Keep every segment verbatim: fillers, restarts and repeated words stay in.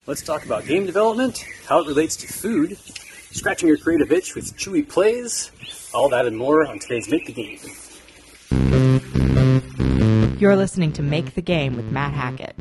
Let's talk about game development, how it relates to food, scratching your creative itch with Chewy plays, all that and more on today's Make the Game. You're listening to Make the Game with Matt Hackett.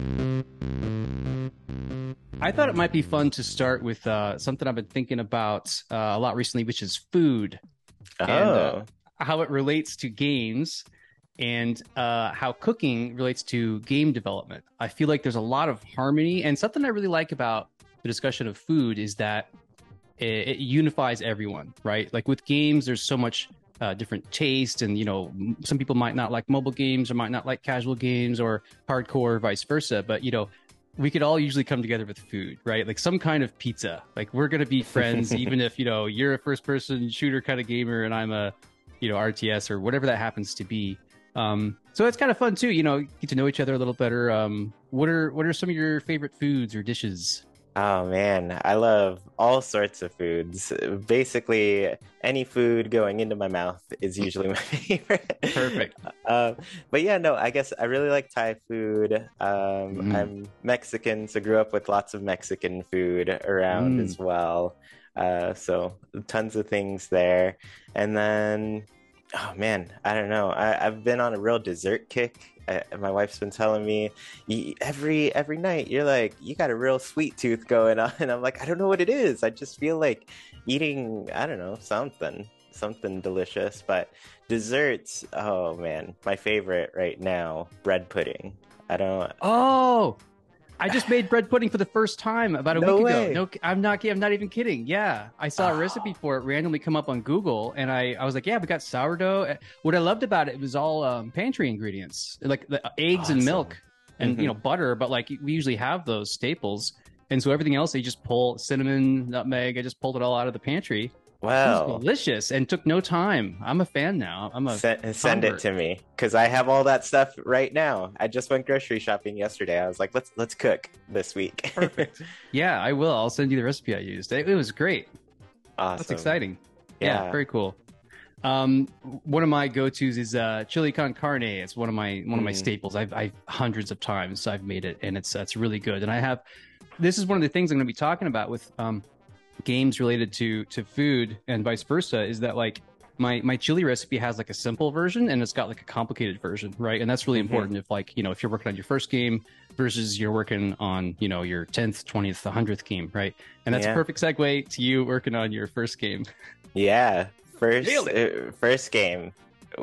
I thought it might be fun to start with uh, something I've been thinking about uh, a lot recently, which is food. Oh. And uh, how it relates to games and uh, how cooking relates to game development. I feel like there's a lot of harmony, and something I really like about the discussion of food is that it, it unifies everyone, right? Like with games, there's so much uh, different taste, and you know, some people might not like mobile games or might not like casual games or hardcore, or vice versa. But you know, we could all usually come together with food, right? Like some kind of pizza. Like we're gonna be friends, even if you know you're a first-person shooter kind of gamer and I'm a, you know, R T S or whatever that happens to be. Um, so it's kind of fun too, you know, get to know each other a little better. Um, what are what are some of your favorite foods or dishes? Oh man, I love all sorts of foods. Basically, any food going into my mouth is usually my favorite. Perfect. Uh, but yeah, no, I guess I really like Thai food. Um, Mm. I'm Mexican, so grew up with lots of Mexican food around Mm. as well. Uh, so tons of things there. And then, oh man, I don't know. I, I've been on a real dessert kick. I, my wife's been telling me "Y- every every night you're like, you got a real sweet tooth going on, and I'm like, I don't know what it is. I just feel like eating, I don't know, something something delicious. But desserts, oh man, my favorite right now, bread pudding. I don't. Oh, I just made bread pudding for the first time about a No week way. ago. No, I'm not. I'm not even kidding. Yeah, I saw a Oh. recipe for it randomly come up on Google, and I, I was like, yeah, we got sourdough. What I loved about it was all um, pantry ingredients, like the eggs and Awesome. milk, and Mhm. you know butter. But like we usually have those staples, and so everything else they just pull cinnamon, nutmeg. I just pulled it all out of the pantry. It was Wow. delicious and took no time. I'm a fan now. I'm a Send, send it convert. to me because I have all that stuff right now. I just went grocery shopping yesterday. I was like, let's let's cook this week. Perfect. Yeah, I will. I'll send you the recipe I used. It, it was great. Awesome. That's exciting. Yeah, Yeah. very cool. Um, one of my go-tos is uh, chili con carne. It's one of my one of my Mm. staples. I've, I've hundreds of times I've made it, and it's it's really good. And I have this is one of the things I'm going to be talking about with um, games related to to food and vice versa. Is that like my my chili recipe has like a simple version and it's got like a complicated version, right? And that's really Mhm. important if like you know if you're working on your first game versus you're working on you know your tenth, twentieth, hundredth game, right? And that's Yeah. a perfect segue to you working on your first game. Yeah. First Nailed uh, first game.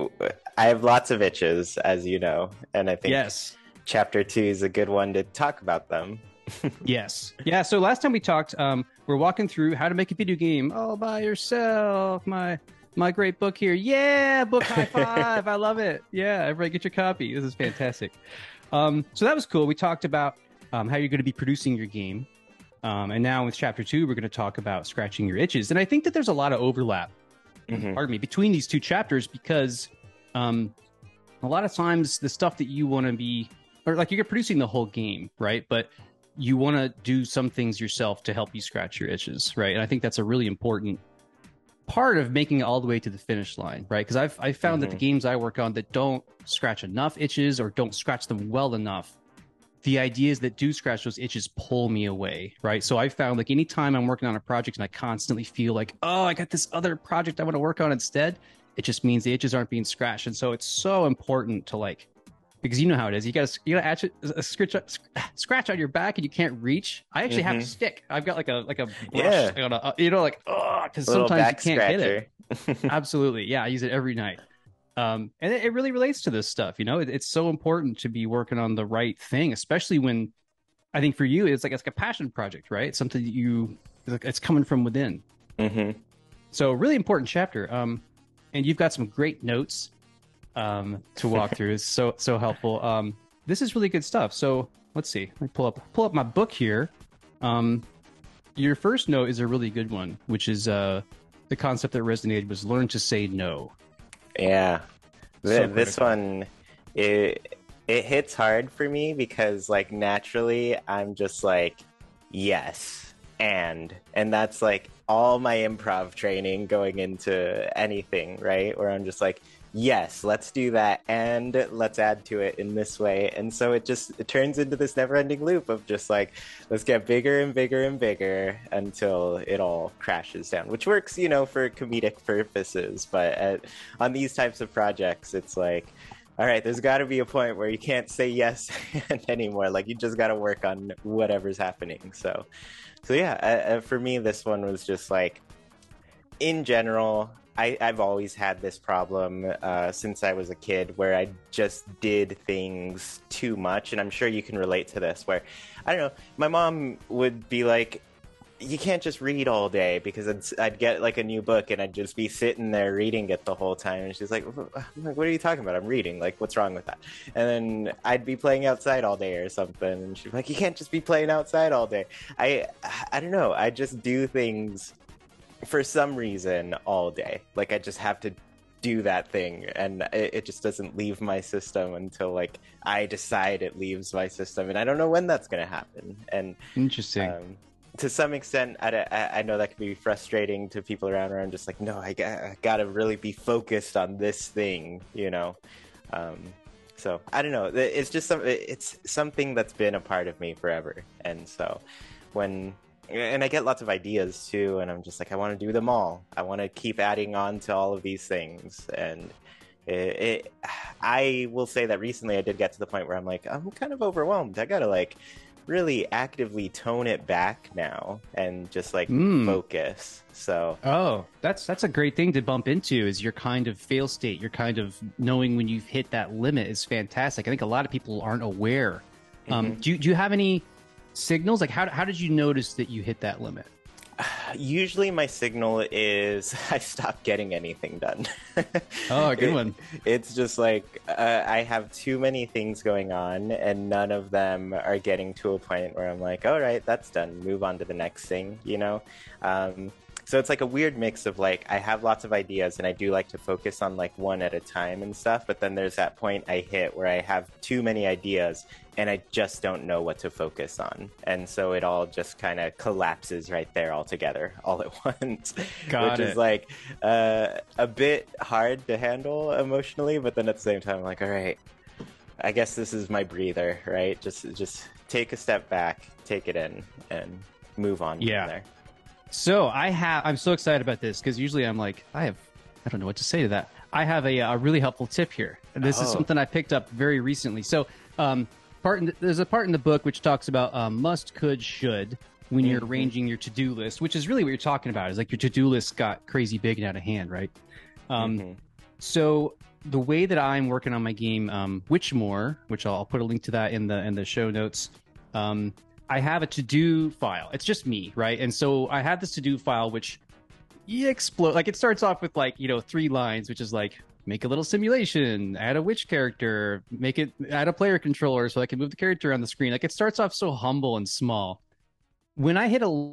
I have lots of itches, as you know, and I think Yes. chapter two is a good one to talk about them. Yes. Yeah. So last time we talked, um, we're walking through how to make a video game all by yourself. My my great book here. Yeah, book high five. I love it. Yeah, everybody get your copy. This is fantastic. Um, so that was cool. We talked about um, how you're going to be producing your game. Um, and now with chapter two, we're going to talk about scratching your itches. And I think that there's a lot of overlap, Mhm. pardon me, between these two chapters because um, a lot of times the stuff that you want to be, or like you're producing the whole game, right? But you want to do some things yourself to help you scratch your itches, right? And I think that's a really important part of making it all the way to the finish line, right? Because I've I've found that the Mhm. games I work on that don't scratch enough itches or don't scratch them well enough, the ideas that do scratch those itches pull me away, right? So I found like anytime I'm working on a project and I constantly feel like, oh, I got this other project I want to work on instead, it just means the itches aren't being scratched. And so it's so important to like, because you know how it is. You got to you got to actually a scratch scratch on your back and you can't reach. I actually have a Mhm. stick. I've got like a like a brush. Yeah. I gotta, uh, you know, like oh, because Little sometimes back you can't hit scratcher. it. Absolutely, yeah. I use it every night. Um, and it, it really relates to this stuff. You know, it, it's so important to be working on the right thing, especially when I think for you it's like it's like a passion project, right? It's something that you it's like- it's coming from within. hmm So really important chapter. Um, and you've got some great notes um, to walk through. It's so so helpful. Um, this is really good stuff. So let's see. Let me pull up pull up my book here. Um, your first note is a really good one, which is uh, the concept that resonated was learn to say no. Yeah. So Th- this critical. one, it it hits hard for me because like naturally I'm just like yes and and that's like all my improv training going into anything, right? Where I'm just like yes, let's do that, and let's add to it in this way. And so it just it turns into this never-ending loop of just like, let's get bigger and bigger and bigger until it all crashes down, which works, you know, for comedic purposes. But at, on these types of projects, it's like, all right, there's got to be a point where you can't say yes anymore. Like, you just got to work on whatever's happening. So, so yeah, uh, for me, this one was just like, in general, I, I've always had this problem uh, since I was a kid where I just did things too much. And I'm sure you can relate to this, where, I don't know, my mom would be like, you can't just read all day, because I'd, I'd get like a new book and I'd just be sitting there reading it the whole time. And she's like, I'm like, what are you talking about? I'm reading. Like, what's wrong with that? And then I'd be playing outside all day or something. And she'd be like, you can't just be playing outside all day. I, I don't know. I just do things for some reason all day. Like, I just have to do that thing, and it, it just doesn't leave my system until like I decide it leaves my system, and I don't know when that's going to happen. And Interesting. um, to some extent, I, I, I know that can be frustrating to people around where I'm just like, no, I, I gotta really be focused on this thing, you know. Um, so I don't know. It's just some, it's something that's been a part of me forever, and so when. And I get lots of ideas too, and I'm just like, I want to do them all. I want to keep adding on to all of these things. And it, it, I will say that recently I did get to the point where I'm like, I'm kind of overwhelmed. I gotta like really actively tone it back now and just like Mm. focus. So Oh, that's that's a great thing to bump into, is your kind of fail state. Your kind of knowing when you've hit that limit is fantastic. I think a lot of people aren't aware. Um, Mhm. do, you- do you have any signals? Like, how, how did you notice that you hit that limit? usually my signal is I stop getting anything done. Oh, a good It- one. It's just like uh, I have too many things going on, and none of them are getting to a point where I'm like, all right, that's done. Move on to the next thing, you know? Um, so it's like a weird mix of like, I have lots of ideas and I do like to focus on like one at a time and stuff. But then there's that point I hit where I have too many ideas and I just don't know what to focus on. And so it all just kind of collapses right there all together, all at once. Got which it. is like uh, a bit hard to handle emotionally. But then at the same time, I'm like, all right, I guess this is my breather, right? Just, just take a step back, take it in, and move on Yeah. from there. So I have, I'm so excited about this because usually I'm like, I have, I don't know what to say to that. I have a, a really helpful tip here. And this is Oh. something I picked up very recently. So, um, part in the, there's a part in the book which talks about um, must, could, should when you're Mhm. arranging your to-do list, which is really what you're talking about. Is like your to-do list got crazy big and out of hand, right? Um, Mhm. So the way that I'm working on my game, um, Witchmore, which I'll, I'll put a link to that in the in the show notes. Um, I have a to-do file. It's just me, right? And so I have this to-do file, which you explode. Like, it starts off with like, you know, three lines, which is like, make a little simulation, add a witch character, make it, add a player controller so I can move the character on the screen. Like, it starts off so humble and small. When I hit a,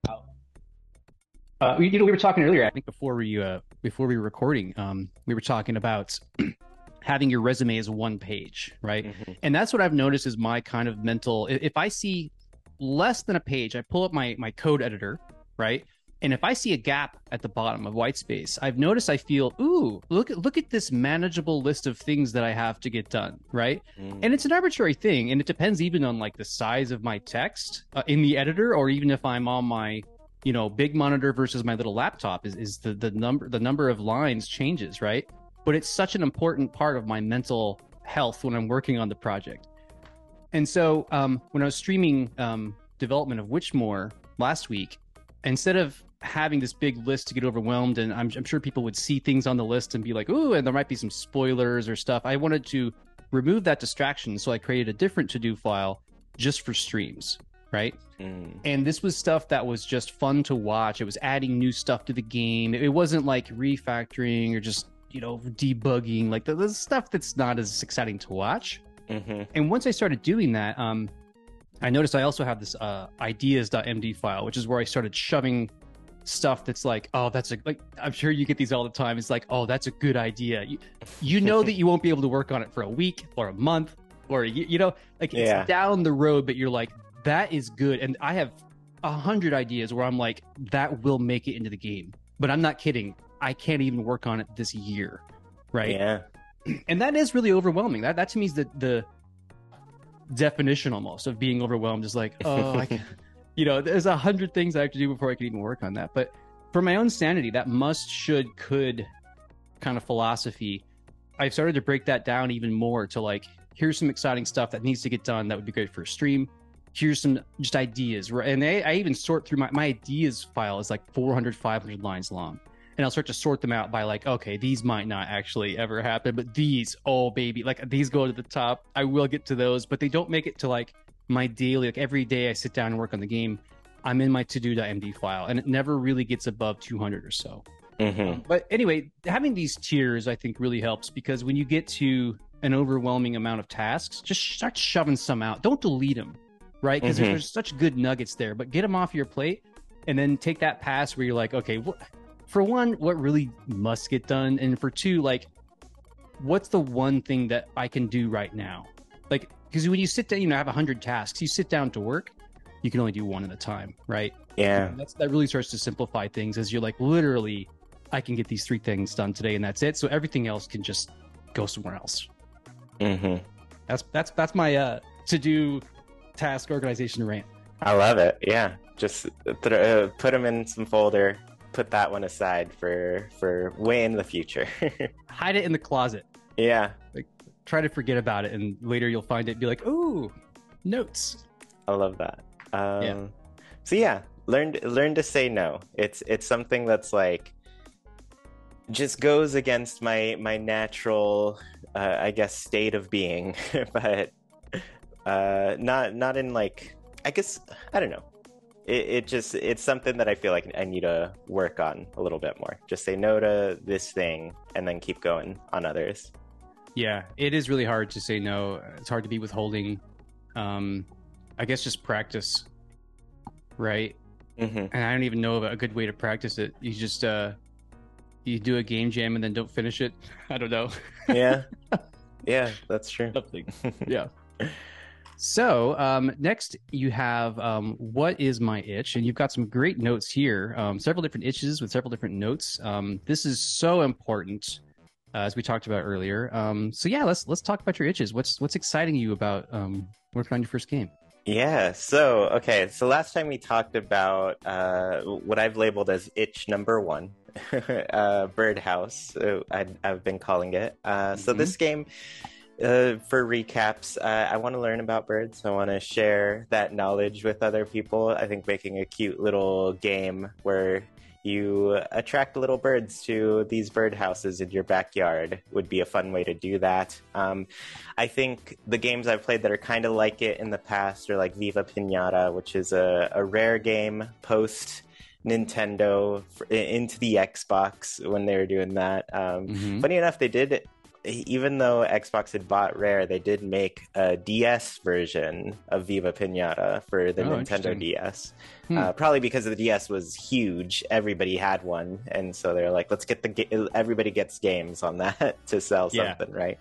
uh, you know, we were talking earlier, I think before we, uh, before we were recording, um, we were talking about having your resume as one page, right? Mhm. And that's what I've noticed is my kind of mental. i- If I see less than a page, I pull up my my code editor, right? And if I see a gap at the bottom of white space, I've noticed I feel, ooh, look at look at this manageable list of things that I have to get done, right? Mm. And it's an arbitrary thing, and it depends even on like the size of my text uh, in the editor, or even if I'm on my, you know, big monitor versus my little laptop, is is the the number the number of lines changes, right? But it's such an important part of my mental health when I'm working on the project. And so um, when I was streaming um, development of Witchmore last week, instead of having this big list to get overwhelmed, and I'm, I'm sure people would see things on the list and be like, ooh, and there might be some spoilers or stuff, I wanted to remove that distraction. So I created a different to-do file just for streams, right? Mm. And this was stuff that was just fun to watch. It was adding new stuff to the game. It wasn't like refactoring or just, you know, debugging, like the, the stuff that's not as exciting to watch. Mhm. And once I started doing that, um, I noticed I also have this uh, ideas.md file, which is where I started shoving stuff that's like, oh, that's a, like, I'm sure you get these all the time. It's like, oh, that's a good idea. You, you know that you won't be able to work on it for a week or a month or, you, you know, like it's Yeah. down the road, but you're like, that is good. And I have a hundred ideas where I'm like, that will make it into the game. But I'm not kidding. I can't even work on it this year. right? Yeah. And that is really overwhelming. That that to me is the the definition almost of being overwhelmed. Is like, oh, I can, you know, there's a hundred things I have to do before I can even work on that. But for my own sanity, that must, should, could kind of philosophy, I've started to break that down even more to like, here's some exciting stuff that needs to get done that would be great for a stream. Here's some just ideas, right? And I, I even sort through my, my ideas file is like four hundred, five hundred lines long. And I'll start to sort them out by like, okay, these might not actually ever happen, but these, oh baby, like these go to the top. I will get to those, but they don't make it to like my daily, like every day I sit down and work on the game, I'm in my to-do.md file, and it never really gets above two hundred or so. Mm-hmm. Um, but anyway, having these tiers, I think, really helps, because when you get to an overwhelming amount of tasks, just start shoving some out. Don't delete them, right? Because Mm-hmm. there's, there's such good nuggets there, but get them off your plate, and then take that pass where you're like, okay, what, for one, what really must get done? And for two, like, what's the one thing that I can do right now? Like, because when you sit down, you know, have one hundred tasks, you sit down to work, you can only do one at a time, right? Yeah. And that's, that really starts to simplify things, as you're like, literally, I can get these three things done today, and that's it. So everything else can just go somewhere else. Mm-hmm. That's that's that's my uh, to-do task organization rant. I love it. Yeah. Just th- uh, put them in some folder, put that one aside for, for way in the future. Hide it in the closet. Yeah. Try to forget about it, and later you'll find it and be like, ooh, notes. I love that. Um, Yeah. So yeah, learn learn to say no. It's it's something that's like just goes against my my natural, uh, I guess, state of being, but uh, not not in like, I guess, I don't know. It, it just it's something that I feel like I need to work on a little bit more. Just say no to this thing, and then keep going on others. Yeah, it is really hard to say no. It's hard to be withholding. Um, I guess just practice, right? Mm-hmm. And I don't even know of a good way to practice it. You just uh, you do a game jam and then don't finish it. I don't know. Yeah, yeah, that's true. Something. Yeah. So um, next you have um, what is my itch, and you've got some great notes here. Um, several different itches with several different notes. Um, this is so important, uh, as we talked about earlier. Um, so yeah, let's let's talk about your itches. What's what's exciting you about um, working on your first game? Yeah, so, okay, so last time we talked about uh, what I've labeled as itch number one, uh, Birdhouse, uh, I, I've been calling it. Uh, so Mhm. this game, uh, for recaps, uh, I want to learn about birds. I want to share that knowledge with other people. I think making a cute little game where you attract little birds to these birdhouses in your backyard would be a fun way to do that. Um, I think the games I've played that are kind of like it in the past are like Viva Pinata, which is a, a rare game post Nintendo for, into the Xbox when they were doing that. Um, Mhm. Funny enough, they did, even though Xbox had bought Rare, they did make a D S version of Viva Pinata for the Oh, Nintendo interesting. D S. Hmm. Uh, probably because the D S was huge, everybody had one, and so they're like, let's get the ga- everybody gets games on that to sell Yeah. something, right?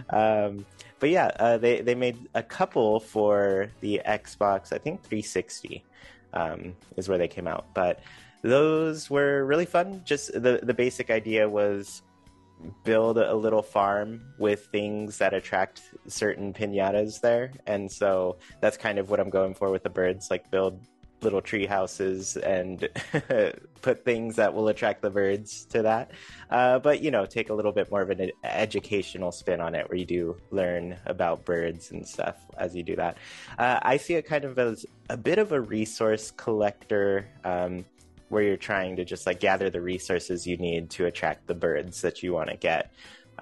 Um, but yeah, uh, they they made a couple for the Xbox, I think three sixty um, is where they came out, but those were really fun. Just the the basic idea was build a little farm with things that attract certain piñatas there, and so that's kind of what I'm going for with the birds, like build little tree houses and put things that will attract the birds to that, uh, but you know, take a little bit more of an ed- educational spin on it, where you do learn about birds and stuff as you do that. uh, I see it kind of as a bit of a resource collector, um, where you're trying to just like gather the resources you need to attract the birds that you want to get.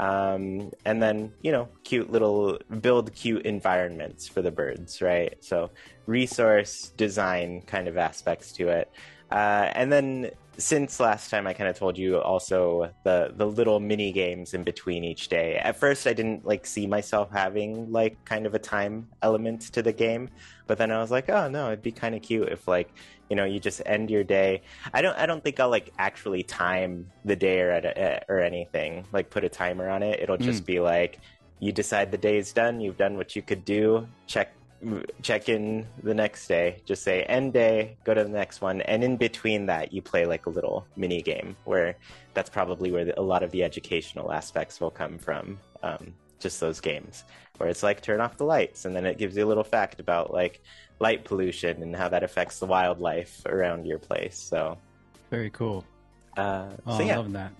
Um, and then, you know, cute little, build cute environments for the birds, right? So resource design kind of aspects to it. Uh, and then since last time I kind of told you also the, the little mini games in between each day. At first I didn't like see myself having like kind of a time element to the game, but then I was like, oh no, it'd be kind of cute if like, you know, you just end your day. I don't. I don't think I'll like actually time the day or at a, or anything. Like put a timer on it. It'll just Mm. be like, you decide the day's done. You've done what you could do. Check check in the next day, just say end day, go to the next one, and in between that you play like a little mini game where that's probably where the, a lot of the educational aspects will come from. Um, just those games where it's like turn off the lights, and then it gives you a little fact about like light pollution and how that affects the wildlife around your place. So very cool. Uh, oh, so yeah, I'm loving that.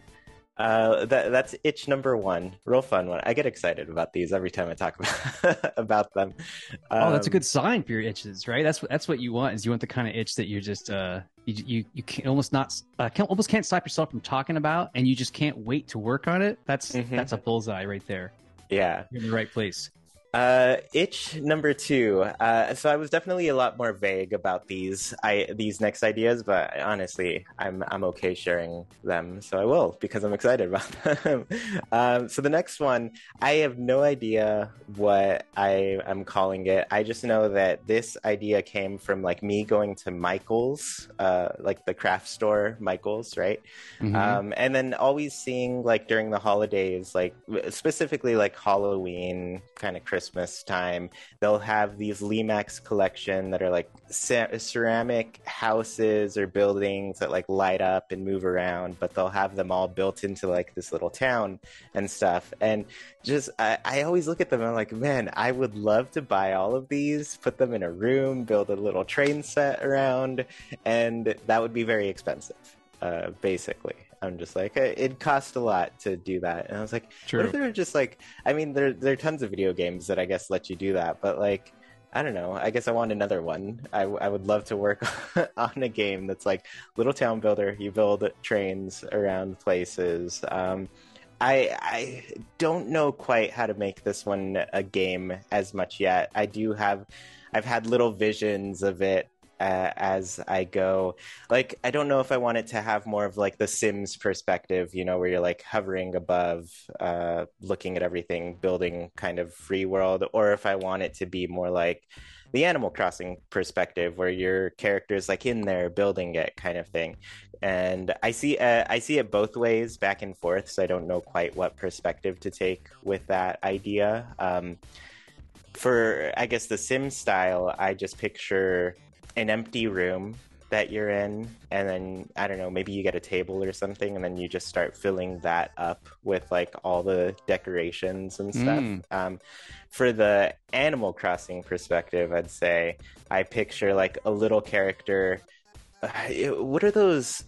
Uh, that that's itch number one. Real fun one. I get excited about these every time I talk about about them. Um, oh, that's a good sign for your itches, right? That's what that's what you want. Is you want the kind of itch that you're just uh you you, you can almost not uh, can almost can't stop yourself from talking about, and you just can't wait to work on it. That's mm-hmm. that's a bullseye right there. Yeah, you're in the right place. Uh, itch number two. Uh, so I was definitely a lot more vague about these I these next ideas, but honestly, I'm I'm okay sharing them, so I will because I'm excited about them. um, so the next one, I have no idea what I am calling it. I just know that this idea came from like me going to Michael's, uh, like the craft store, Michael's, right? Mm-hmm. Um, and then always seeing like during the holidays, like specifically like Halloween, kind of Christmas. Christmas time, they'll have these Limax collection that are like cer- ceramic houses or buildings that like light up and move around, but they'll have them all built into like this little town and stuff. And just I, I always look at them and I'm like, man, I would love to buy all of these, put them in a room, build a little train set around, and that would be very expensive, uh, basically. I'm just like, it cost a lot to do that. And I was like, True. What if there were just like, I mean, there, there are tons of video games that I guess let you do that. But like, I don't know. I guess I want another one. I, I would love to work on a game that's like Little Town Builder. You build trains around places. Um, I, I don't know quite how to make this one a game as much yet. I do have, I've had little visions of it. Uh, as I go. Like, I don't know if I want it to have more of like the Sims perspective, you know, where you're like hovering above, uh, looking at everything, building kind of free world, or if I want it to be more like the Animal Crossing perspective, where your character's like in there building it kind of thing. And I see, uh, I see it both ways, back and forth, so I don't know quite what perspective to take with that idea. Um, for, I guess, the Sim style, I just picture an empty room that you're in, and then I don't know, maybe you get a table or something, and then you just start filling that up with like all the decorations and stuff. Mm. Um, for the Animal Crossing perspective, I'd say I picture like a little character. Uh, what are those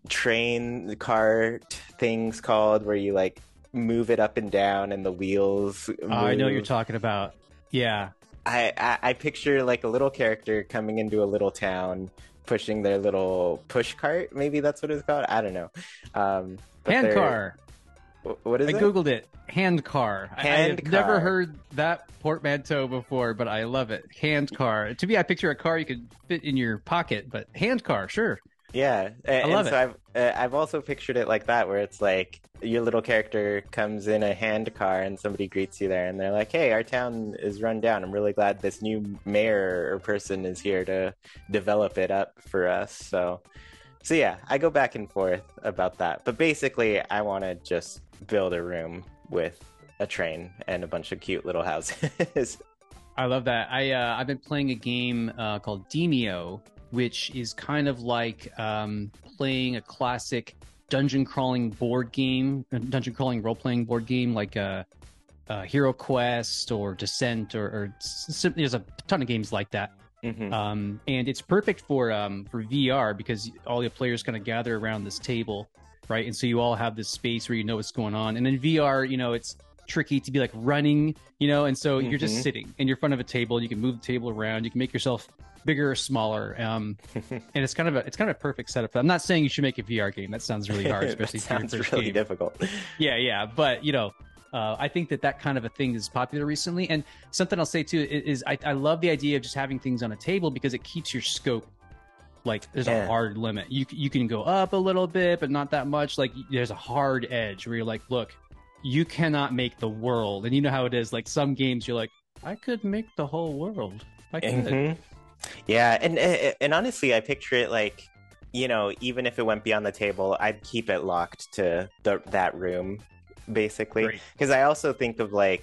train cart things called, where you like move it up and down and the wheels move? Oh, I know what you're talking about. Yeah. I, I, I picture like a little character coming into a little town, pushing their little push cart. Maybe that's what it's called. I don't know. Um, hand car. What is I it? I googled it. Hand car. Hand I, I've car. never heard that portmanteau before, but I love it. Hand car. To me, I picture a car you could fit in your pocket, but hand car, sure. Yeah, and, I love and so I've uh, I've also pictured it like that, where it's like your little character comes in a hand car and somebody greets you there, and they're like, "Hey, our town is run down. I'm really glad this new mayor or person is here to develop it up for us." So, so yeah, I go back and forth about that, but basically, I want to just build a room with a train and a bunch of cute little houses. I love that. I uh, I've been playing a game uh, called Demio, which is kind of like um, playing a classic dungeon crawling board game, dungeon crawling role playing board game, like a, a Hero Quest or Descent, or, or there's a ton of games like that. Mm-hmm. Um, and it's perfect for um, for V R because all the players kind of gather around this table, right? And so you all have this space where you know what's going on. And in V R, you know, it's tricky to be like running, you know, and so mm-hmm. you're just sitting in your front of a table. You can move the table around. You can make yourself bigger or smaller, um, and it's kind of a it's kind of a perfect setup. I'm not saying you should make a V R game. That sounds really hard, especially for your first really game. difficult. Yeah, yeah, but you know, uh, I think that that kind of a thing is popular recently. And something I'll say too is, is I, I love the idea of just having things on a table because it keeps your scope. Like there's yeah. a hard limit. You you can go up a little bit, but not that much. Like there's a hard edge where you're like, look, you cannot make the world. And you know how it is. Like some games, you're like, I could make the whole world. I could. Mm-hmm. Yeah, and and honestly, I picture it like, you know, even if it went beyond the table, I'd keep it locked to the, that room, basically. Because I also think of like,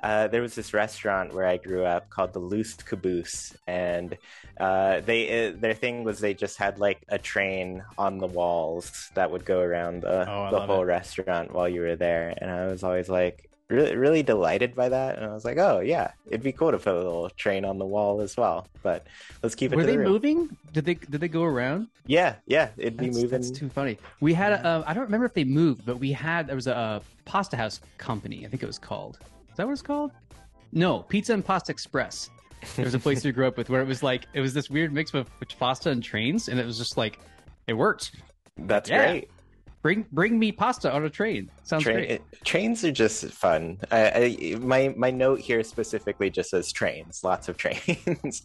uh, there was this restaurant where I grew up called the Loose Caboose, and uh, they uh, their thing was they just had like a train on the walls that would go around the, Oh, I the love whole it. restaurant while you were there, and I was always like really really delighted by that, and I was like, oh yeah, it'd be cool to put a little train on the wall as well, but let's keep it Were to the they room. moving? Did they did they go around? Yeah, yeah, it'd be That's, moving. that's too funny. We had a, uh, I don't remember if they moved, but we had there was a, uh pasta house company. I think it was called. Is that what it's called? No, Pizza and Pasta Express. There was a place we grew up with where it was like it was this weird mix of pasta and trains, and it was just like it worked. That's Yeah. great. Bring bring me pasta on a train. Sounds Train, great. it- trains are just fun. I, I, my my note here specifically just says trains, lots of trains.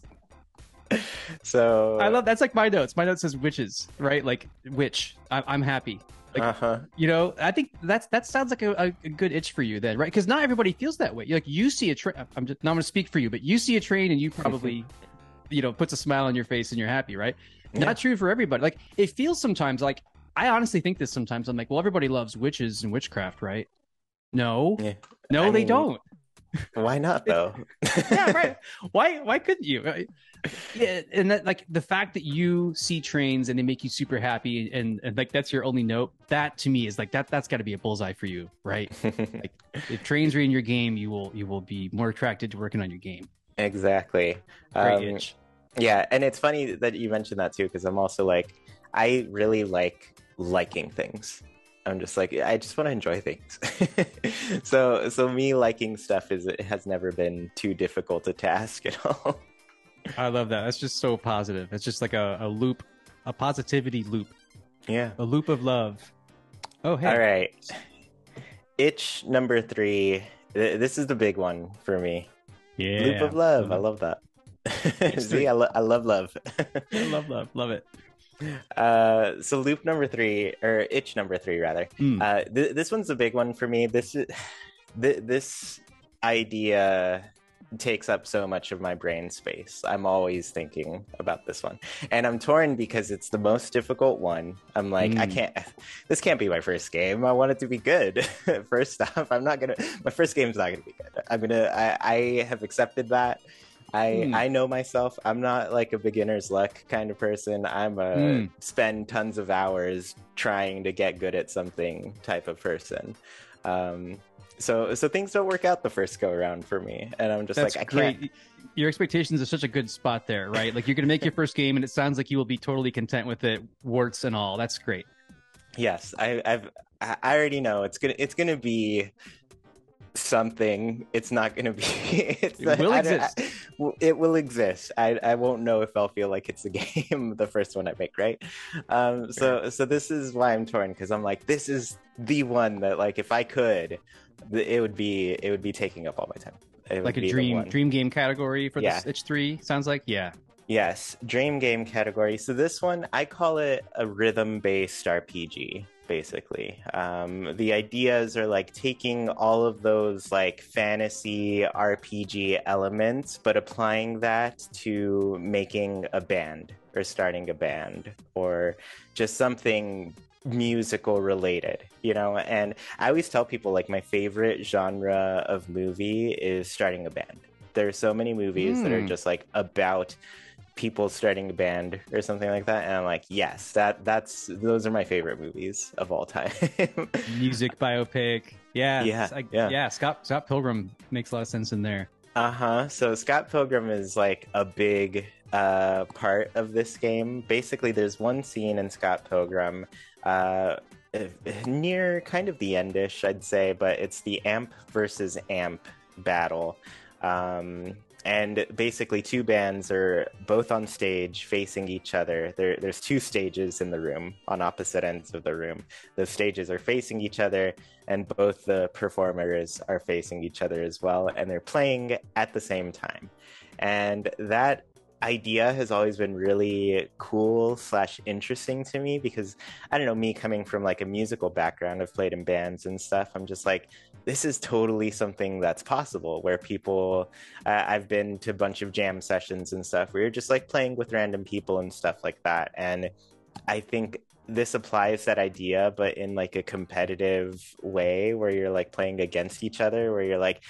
So I love that's like my notes. My note says witches, right? Like witch. I, I'm happy. Like, Uh huh. you know, I think that's that sounds like a, a, a good itch for you then, right? Because not everybody feels that way. Like you see a train. I'm just not going to speak for you, but you see a train and you probably, you know, puts a smile on your face and you're happy, right? Yeah. Not true for everybody. Like it feels sometimes like I honestly think this sometimes. I'm like, well, everybody loves witches and witchcraft, right? No, Yeah. no, I they mean, don't. Why not though? Yeah, right. Why why couldn't you? Right? Yeah, and that like the fact that you see trains and they make you super happy and, and like that's your only note, that to me is like that that's got to be a bullseye for you, right? Like if trains are in your game, you will you will be more attracted to working on your game. Exactly. Great Um, itch. yeah, and it's funny that you mentioned that too, because I'm also like, I really like liking things. I'm just like, I just want to enjoy things. so, so me liking stuff is it has never been too difficult a task at all. I love that. That's just so positive. It's just like a, a loop, a positivity loop, Yeah. a loop of love. Oh, hey. All right. Itch number three. Th- This is the big one for me. Yeah. Loop of love. I love that. three. See, I, lo- I love love. I love love. Love it. Uh, so loop number three, or itch number three, rather. Mm. Uh, th- this one's a big one for me. This is th- this idea takes up so much of my brain space. I'm always thinking about this one, and I'm torn because it's the most difficult one. I'm like, I Mm. can't. This can't be my first game. I want it to be good. First off, I'm not gonna. My first game's not gonna be good. I'm gonna. I, I have accepted that. I Hmm. I know myself. I'm not like a beginner's luck kind of person. I'm a Hmm. spend tons of hours trying to get good at something type of person. Um, so so things don't work out the first go around for me, and I'm just That's like I great. can't. Your expectations are such a good spot there, right? Like you're going to make your first game, and it sounds like you will be totally content with it, warts and all. That's great. Yes, I, I've I I already know it's gonna it's gonna be something. It's not gonna be. It's, It will I don't- exist. I- well, it will exist. I I won't know if I'll feel like it's a game the first one I make, right? Um. So so this is why I'm torn, because I'm like, this is the one that like if I could, th- it would be it would be taking up all my time. It would Like a be the dream one. dream game category for Yeah. this itch three. Sounds like yeah. Yes, dream game category. So this one, I call it a rhythm-based R P G, basically. Um, the ideas are like taking all of those like fantasy R P G elements, but applying that to making a band or starting a band or just something musical related, you know? And I always tell people like my favorite genre of movie is starting a band. There are so many movies that are Hmm. just like about people starting a band or something like that, and I'm like, yes, that that's those are my favorite movies of all time. Music biopic. Yeah. Yeah, it's like- yeah. yeah. Scott Scott Pilgrim makes a lot of sense in there. Uh-huh. So Scott Pilgrim is like a big uh part of this game. Basically, there's one scene in Scott Pilgrim uh near kind of the endish, I'd say, but it's the amp versus amp battle. Um and basically two bands are both on stage facing each other. There, there's two stages in the room on opposite ends of the room. The stages are facing each other, and both the performers are facing each other as well, and they're playing at the same time. And that idea has always been really cool slash interesting to me because I don't know, me coming from like a musical background, I've played in bands and stuff. I'm just like, this is totally something that's possible where people uh, I've been to a bunch of jam sessions and stuff where you're just like playing with random people and stuff like that. And I think this applies that idea, but in like a competitive way where you're like playing against each other, where you're like,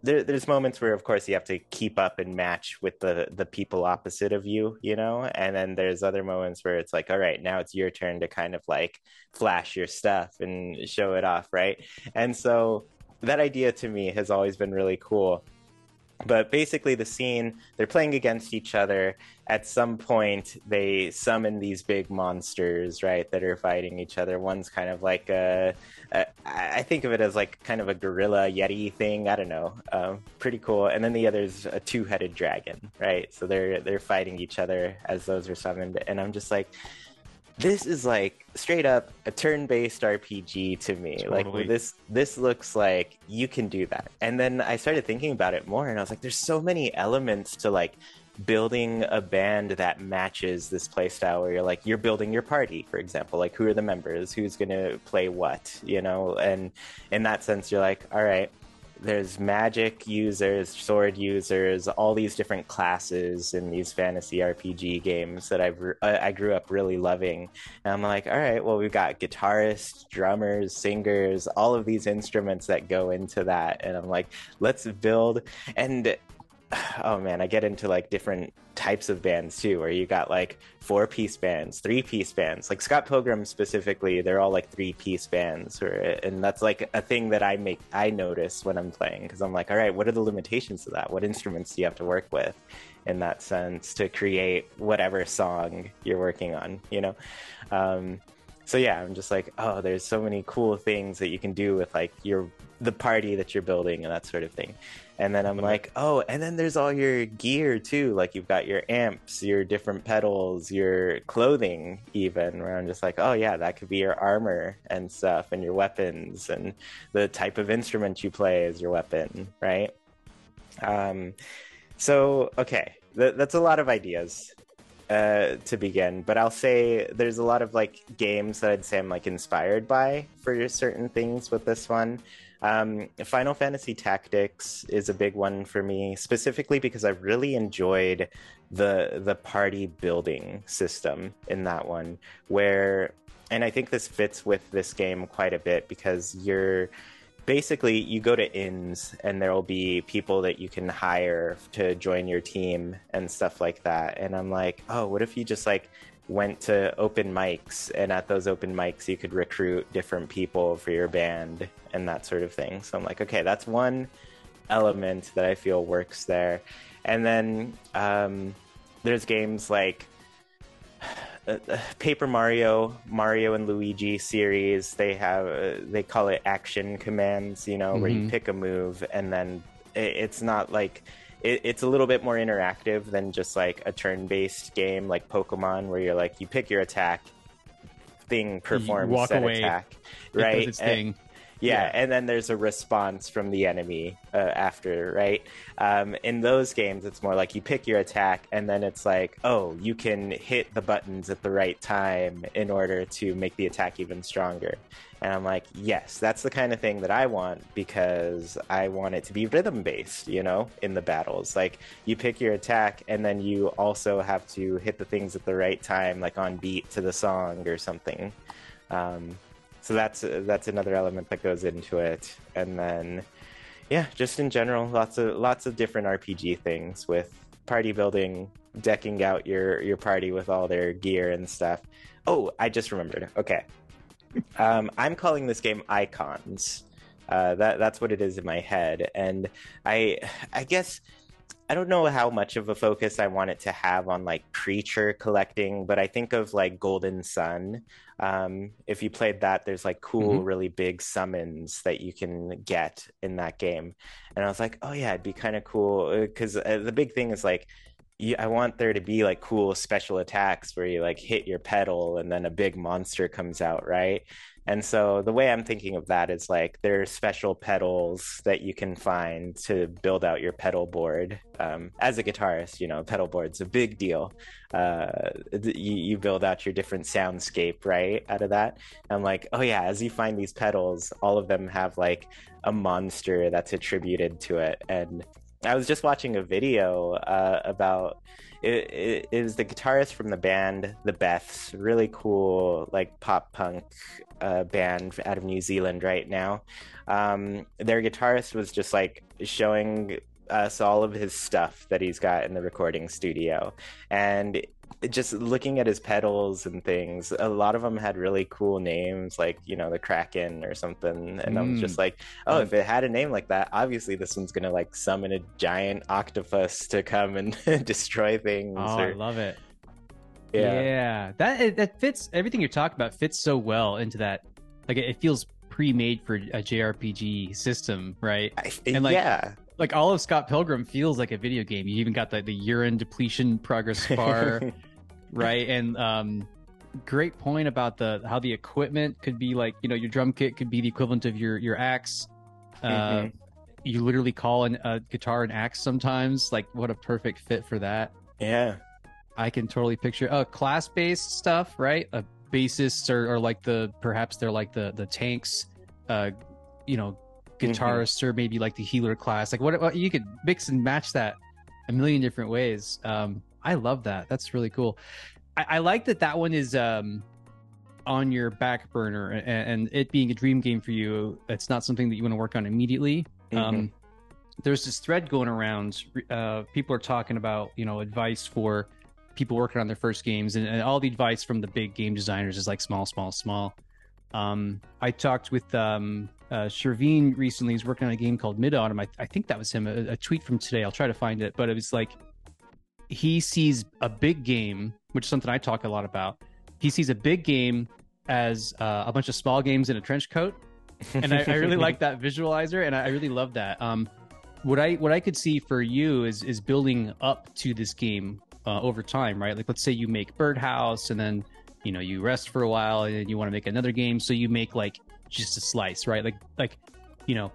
there, there's moments where, of course, you have to keep up and match with the the people opposite of you, you know, and then there's other moments where it's like, all right, now it's your turn to kind of like flash your stuff and show it off, right? And so that idea to me has always been really cool. But basically, the scene, they're playing against each other. At some point, they summon these big monsters, right, that are fighting each other. One's kind of like a, a I think of it as like kind of a gorilla yeti thing. I don't know, um, pretty cool. And then the other's a two-headed dragon, right? So they're they're fighting each other as those are summoned. And I'm just like, this is like straight up a turn-based R P G to me. Totally. Like this, this looks like you can do that. And then I started thinking about it more, and I was like, there's so many elements to like building a band that matches this playstyle. Where you're like, you're building your party, for example. Like, who are the members? Who's gonna play what? You know, and in that sense, you're like, all right. There's magic users, sword users, all these different classes in these fantasy R P G games that I've I grew up really loving. And I'm like, all right, well, we've got guitarists, drummers, singers, all of these instruments that go into that. And I'm like, let's build. And oh man, I get into like different types of bands too, where you got like four piece bands, three piece bands. Like Scott Pilgrim specifically, they're all like three piece bands, or, and that's like a thing that I make I notice when I'm playing, because I'm like, all right, what are the limitations of that? What instruments do you have to work with in that sense to create whatever song you're working on, you know? Um, so yeah, I'm just like, oh, there's so many cool things that you can do with like your the party that you're building and that sort of thing. And then I'm like, oh, and then there's all your gear too. Like you've got your amps, your different pedals, your clothing even, where I'm just like, oh yeah, that could be your armor and stuff, and your weapons, and the type of instrument you play as your weapon, right? Um, so, okay, th- that's a lot of ideas uh, to begin, but I'll say there's a lot of like games that I'd say I'm like inspired by for certain things with this one. Um, Final Fantasy Tactics is a big one for me, specifically because I've really enjoyed the the party building system in that one, where, and I think this fits with this game quite a bit, because you're basically, you go to inns and there will be people that you can hire to join your team and stuff like that. And I'm like, oh, what if you just like went to open mics, and at those open mics you could recruit different people for your band and that sort of thing. So I'm like, okay, that's one element that I feel works there. And then um, there's games like uh, Paper Mario, Mario and Luigi series. They have uh, they call it action commands, you know, mm-hmm. where you pick a move, and then it, it's not like it, it's a little bit more interactive than just like a turn-based game like Pokemon, where you're like, you pick your attack, thing performs walk said away, attack, it right? does its thing. And, yeah, and then there's a response from the enemy uh, after, right? Um, in those games, it's more like you pick your attack, and then it's like, oh, you can hit the buttons at the right time in order to make the attack even stronger. And I'm like, yes, that's the kind of thing that I want, because I want it to be rhythm-based, you know, in the battles. Like, you pick your attack, and then you also have to hit the things at the right time, like on beat to the song or something. Um, so that's that's another element that goes into it. And then, yeah, just in general, lots of lots of different R P G things with party building, decking out your, your party with all their gear and stuff. Oh, I just remembered. Okay. Um, I'm calling this game Icons. Uh, that that's what it is in my head, and I I guess I don't know how much of a focus I want it to have on like creature collecting, but I think of like Golden Sun. Um, if you played that, there's like cool, mm-hmm. really big summons that you can get in that game, and I was like, oh yeah, it'd be kind of cool, because uh, the big thing is like, You, I want there to be like cool special attacks where you like hit your pedal and then a big monster comes out, right? And so the way I'm thinking of that is like there are special pedals that you can find to build out your pedal board. Um, as a guitarist, you know, pedal board's a big deal. Uh, you, you build out your different soundscape, right, out of that. And I'm like, oh yeah, as you find these pedals, all of them have like a monster that's attributed to it. And I was just watching a video uh, about it, it. It was the guitarist from the band The Beths, really cool, like pop punk uh, band out of New Zealand right now. Um, their guitarist was just like showing us all of his stuff that he's got in the recording studio, and just looking at his pedals and things, a lot of them had really cool names, like, you know, the Kraken or something. And mm. I was just like, oh, if it had a name like that, obviously this one's gonna like summon a giant octopus to come and destroy things. Oh, or... I love it. Yeah, yeah, that that fits. Everything you're talking about fits so well into that. Like, it feels pre-made for a J R P G system, right? I, and like, yeah. Like, all of Scott Pilgrim feels like a video game. You even got the, the urine depletion progress bar, right? And um, great point about the how the equipment could be like, you know, your drum kit could be the equivalent of your your axe. Uh, mm-hmm. You literally call an, a guitar an axe sometimes. Like, what a perfect fit for that. Yeah, I can totally picture uh, class-based stuff, right? Uh, bassists are, are like the perhaps they're like the the tanks, uh, you know. Guitarists mm-hmm. or maybe like the healer class, like what, what you could mix and match that a million different ways. um I love that. That's really cool. I, I like that that one is um on your back burner, and, and it being a dream game for you, it's not something that you want to work on immediately. mm-hmm. Um there's this thread going around, uh people are talking about, you know, advice for people working on their first games, and, and all the advice from the big game designers is like small small small. um I talked with um Uh, Shervin recently is working on a game called Mid Autumn. I, I think that was him. A, a tweet from today. I'll try to find it, but it was like he sees a big game, which is something I talk a lot about. He sees a big game as uh, a bunch of small games in a trench coat, and I, I really like that visualizer, and I, I really love that. Um, what I what I could see for you is is building up to this game uh, over time, right? Like, let's say you make Birdhouse, and then you know you rest for a while, and then you want to make another game, so you make like just a slice, right? Like, like, you know,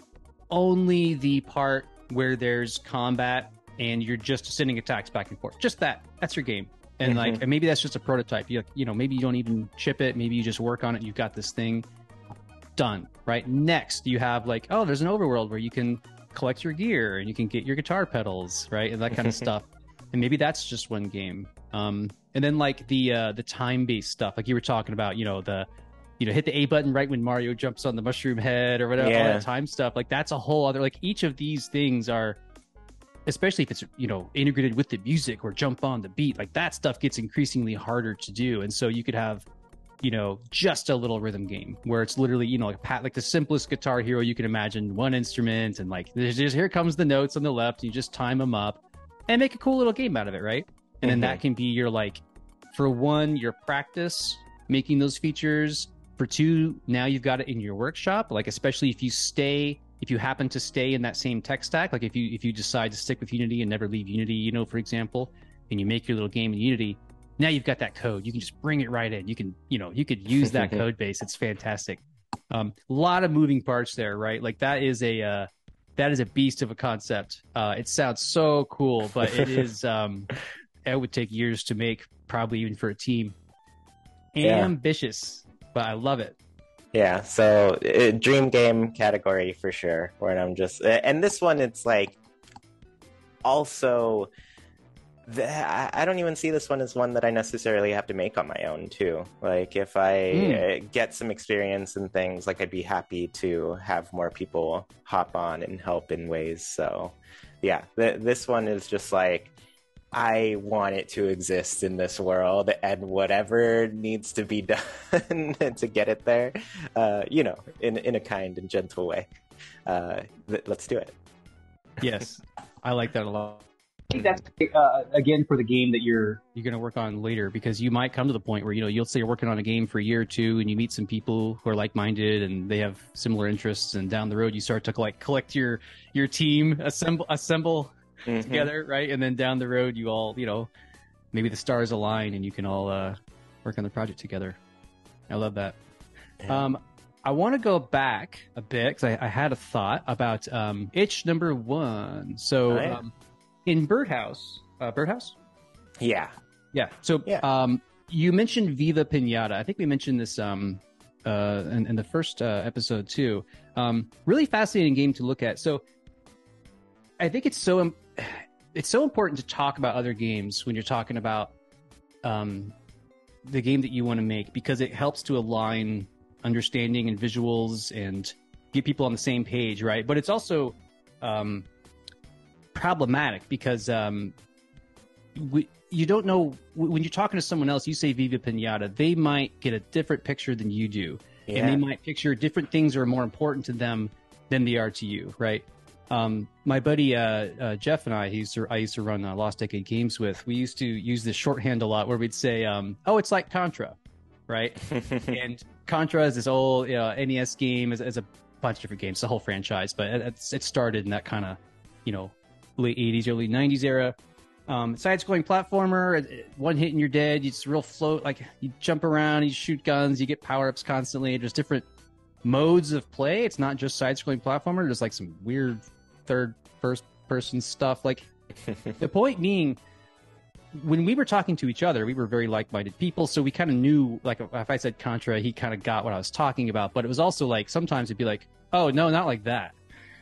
only the part where there's combat and you're just sending attacks back and forth. Just that. That's your game. And mm-hmm. like, and maybe that's just a prototype. You, you know, maybe you don't even ship it. Maybe you just work on it. You've got this thing done, right? Next, you have like, oh, there's an overworld where you can collect your gear and you can get your guitar pedals, right? And that kind of stuff. And maybe that's just one game. Um, and then like the uh, the time-based stuff, like you were talking about, you know, the you know, hit the A button right when Mario jumps on the mushroom head or whatever, yeah. all that time stuff. Like, that's a whole other, like, each of these things are, especially if it's, you know, integrated with the music or jump on the beat, like that stuff gets increasingly harder to do. And so you could have, you know, just a little rhythm game where it's literally, you know, like pat, like the simplest Guitar Hero you can imagine, one instrument, and like, there's just, here comes the notes on the left, and you just time them up and make a cool little game out of it, right? And mm-hmm. then that can be your, like, for one, your practice making those features. For two, now you've got it in your workshop, like especially if you stay, if you happen to stay in that same tech stack, like if you if you decide to stick with Unity and never leave Unity, you know, for example, and you make your little game in Unity, now you've got that code. You can just bring it right in. You can, you know, you could use that code base. It's fantastic. Um, a lot of moving parts there, right? Like that is a uh, that is a beast of a concept. Uh, it sounds so cool, but it is um, it would take years to make, probably even for a team. Yeah. Ambitious. But I love it. Yeah, so uh, dream game category for sure. Where I'm just, and this one, it's like also, the, I don't even see this one as one that I necessarily have to make on my own too. Like if I mm. get some experience and things, like I'd be happy to have more people hop on and help in ways. So yeah, th- this one is just like, I want it to exist in this world, and whatever needs to be done to get it there, uh, you know, in in a kind and gentle way. Uh, th- let's do it. Yes, I like that a lot. I think that's uh, again for the game that you're you're going to work on later, because you might come to the point where, you know, you'll say you're working on a game for a year or two, and you meet some people who are like-minded and they have similar interests, and down the road you start to like collect your your team, assemble assemble. Mm-hmm. together, right? And then down the road, you all, you know, maybe the stars align and you can all uh, work on the project together. I love that. Yeah. Um, I want to go back a bit because I, I had a thought about um, itch number one. So, right. um, in Birdhouse, uh, Birdhouse, yeah, yeah. So, yeah. Um, you mentioned Viva Pinata. I think we mentioned this um, uh, in, in the first uh, episode too. Um, really fascinating game to look at. So. I think it's so im- it's so important to talk about other games when you're talking about um, the game that you want to make, because it helps to align understanding and visuals and get people on the same page, right? But it's also um, problematic because um, we, you don't know when you're talking to someone else. You say Viva Pinata, they might get a different picture than you do, Yeah. and they might picture different things are more important to them than they are to you, right? Um, my buddy uh, uh, Jeff and I, he used to, I used to run uh, Lost Decade Games with. We used to use this shorthand a lot, where we'd say, um, "Oh, it's like Contra," right? And Contra is this old you know, N E S game, as a bunch of different games, the whole franchise, but it, it started in that kind of, you know, late eighties, early nineties era. Um, side-scrolling platformer, one hit and you're dead. It's real float, like you jump around, you shoot guns, you get power-ups constantly. There's different modes of play. It's not just side-scrolling platformer. There's like some weird third first person stuff. Like the point being, when we were talking to each other, we were very like-minded people, so we kind of knew, like if I said Contra, he kind of got what I was talking about. But it was also like sometimes it'd be like, oh no, not like that,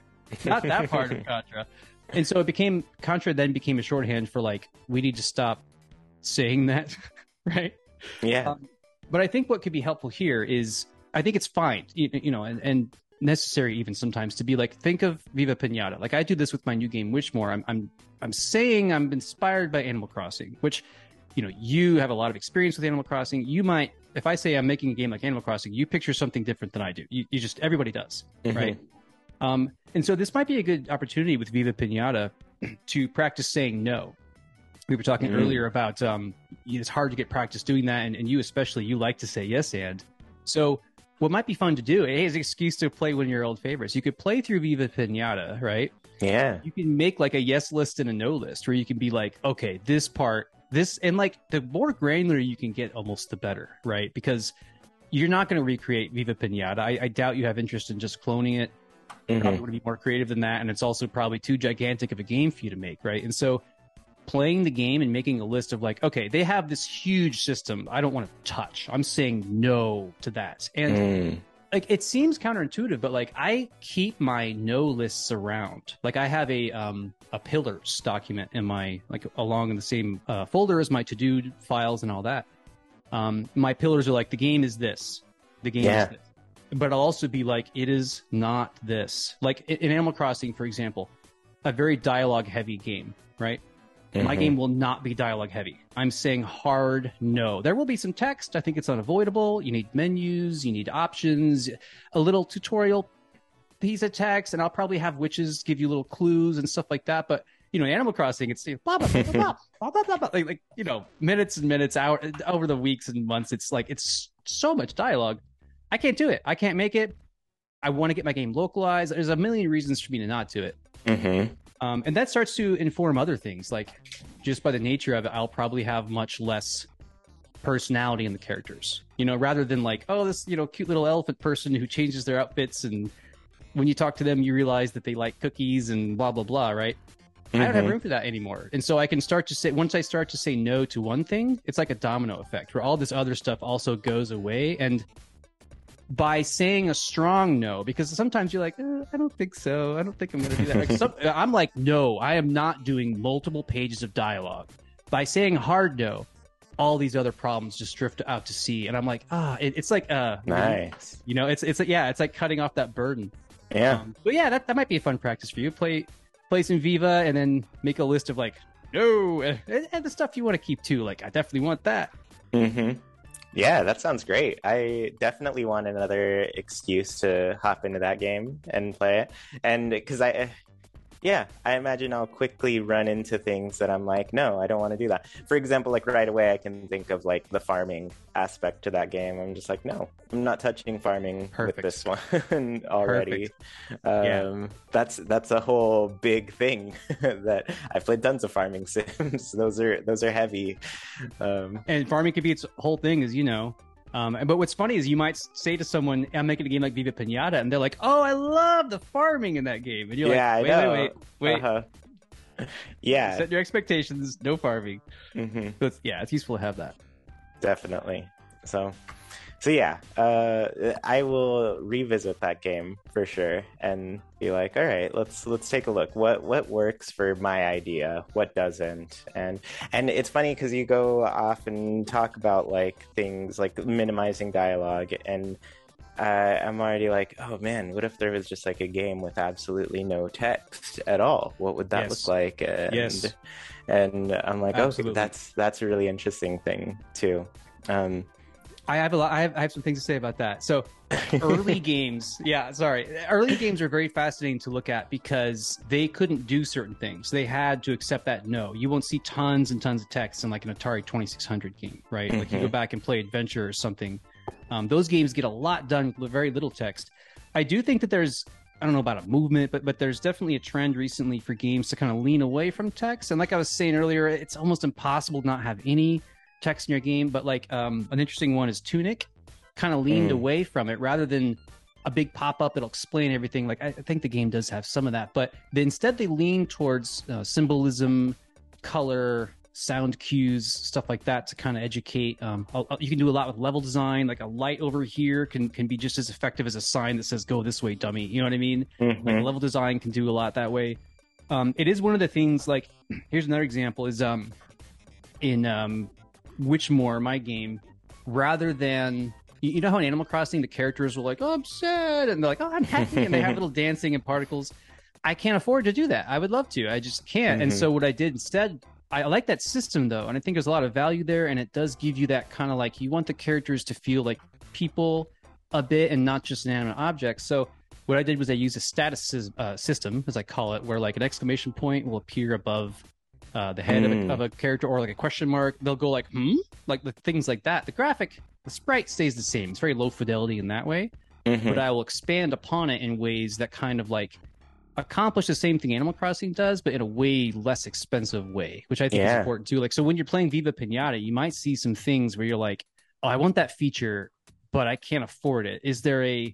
not that part of Contra. And so it became Contra then became a shorthand for like, we need to stop saying that, right? Yeah. Um, but I think what could be helpful here is, I think it's fine, you, you know, and, and necessary even sometimes to be like, think of Viva Pinata. Like I do this with my new game Witchmore. I'm I'm I'm saying I'm inspired by Animal Crossing, which, you know, you have a lot of experience with Animal Crossing. You might, if I say I'm making a game like Animal Crossing, you picture something different than I do. You, you just, everybody does, Mm-hmm. right? Um, and so this might be a good opportunity with Viva Pinata to practice saying no. We were talking Mm. earlier about um, it's hard to get practice doing that, and, and you especially, you like to say yes and. So what might be fun to do is an excuse to play one of your old favorites. You could play through Viva Pinata, right? Yeah. You can make like a yes list and a no list, where you can be like, okay, this part, this, and like the more granular you can get, almost the better, right? Because you're not going to recreate Viva Pinata. I, I doubt you have interest in just cloning it. You Mhm. probably want to be more creative than that, and it's also probably too gigantic of a game for you to make, right? And so playing the game and making a list of like, okay, they have this huge system I don't want to touch. I'm saying no to that. And Mm. like, it seems counterintuitive, but like I keep my no lists around. Like I have a um a pillars document in my, like along in the same uh, folder as my to-do files and all that. Um, my pillars are like, the game is this, the game Yeah. is this. But I'll also be like, it is not this. Like in in Animal Crossing, for example, a very dialogue heavy game, right? My Mhm. game will not be dialogue heavy. I'm saying hard no. There will be some text. I think it's unavoidable. You need menus, you need options, a little tutorial piece of text, and I'll probably have witches give you little clues and stuff like that. But you know, in Animal Crossing, it's blah blah blah blah blah blah blah blah, blah. Like, like you know, minutes and minutes out over the weeks and months. It's like it's so much dialogue. I can't do it. I can't make it. I want to get my game localized. There's a million reasons for me to not do it. Mhm. Um, and that starts to inform other things. Like, just by the nature of it, I'll probably have much less personality in the characters. You know, rather than like, oh, this, you know, cute little elephant person who changes their outfits, and when you talk to them, you realize that they like cookies and blah, blah, blah, right? I don't have Mhm. room for that anymore. And so I can start to say, once I start to say no to one thing, it's like a domino effect where all this other stuff also goes away. And by saying a strong no, because sometimes you're like, eh, I don't think so. I don't think I'm going to do that. Like, some, I'm like, no, I am not doing multiple pages of dialogue. By saying hard no, all these other problems just drift out to sea. And I'm like, ah, it, it's like, uh, Nice. you know, it's, it's, yeah, it's like cutting off that burden. Yeah. Um, but yeah, that, that might be a fun practice for you. Play, play some Viva and then make a list of like, no, and, and the stuff you want to keep too. Like, I definitely want that. hmm Yeah, that sounds great. I definitely want another excuse to hop into that game and play it. And because I, yeah, I imagine I'll quickly run into things that I'm like, no, I don't want to do that. For example, like right away, I can think of like the farming aspect to that game. I'm just like, no, I'm not touching farming Perfect. with this one already. Um, Yeah. That's that's a whole big thing that I've played tons of farming sims. Those are those are heavy. Um, And farming could be its whole thing, as you know. Um, but what's funny is you might say to someone, I'm making a game like Viva Pinata, and they're like, oh, I love the farming in that game. And you're yeah, like, wait, I know. wait, wait, wait. Uh-huh. Yeah. Set your expectations, no farming. hmm So it's, yeah, it's useful to have that. Definitely. So, so yeah, uh, I will revisit that game for sure and be like, all right, let's let's take a look. What what works for my idea? What doesn't? And and it's funny because you go off and talk about like things like minimizing dialogue, and uh, I'm already like, oh man, what if there was just like a game with absolutely no text at all? What would that Yes. look like? And, Yes. and I'm like, Absolutely. okay, that's that's a really interesting thing too. Um, I have a lot. I have, I have some things to say about that. So, early games, yeah, sorry, early games are very fascinating to look at because they couldn't do certain things. They had to accept that no. You won't see tons and tons of text in like an Atari twenty-six hundred game, right? Like you go back and play Adventure or something. Um, those games get a lot done with very little text. I do think that there's, I don't know about a movement, but but there's definitely a trend recently for games to kind of lean away from text. And like I was saying earlier, it's almost impossible to not have any text in your game. But like um, an interesting one is Tunic, kind of leaned Mm. away from it rather than a big pop-up that'll explain everything. Like I, I think the game does have some of that, but they, instead they lean towards uh, symbolism, color, sound cues, stuff like that to kind of educate. Um, I'll- I'll- you can do a lot with level design. Like a light over here can can be just as effective as a sign that says "Go this way, dummy." You know what I mean? mhm. Like level design can do a lot that way. Um, it is one of the things. Like here's another example: is um, in um, Witchmore, my game, rather than you, you know how in Animal Crossing the characters were like, "Oh, I'm sad," and they're like, "Oh, I'm happy," and they have little dancing and particles. I can't afford to do that. I would love to. I just can't. And Mhm. so what I did instead, I like that system though, and I think there's a lot of value there, and it does give you that kind of like you want the characters to feel like people a bit and not just inanimate objects. So what I did was I used a status sys- uh, system, as I call it, where like an exclamation point will appear above uh, the head Mm. of, a, of a character, or like a question mark. They'll go like, hmm, like the things like that. The graphic, the sprite stays the same. It's very low fidelity in that way, Mhm. but I will expand upon it in ways that kind of like accomplish the same thing Animal Crossing does, but in a way less expensive way, which I think is Yeah. important too. Like, so when you're playing Viva Pinata, you might see some things where you're like, oh, I want that feature, but I can't afford it. Is there a,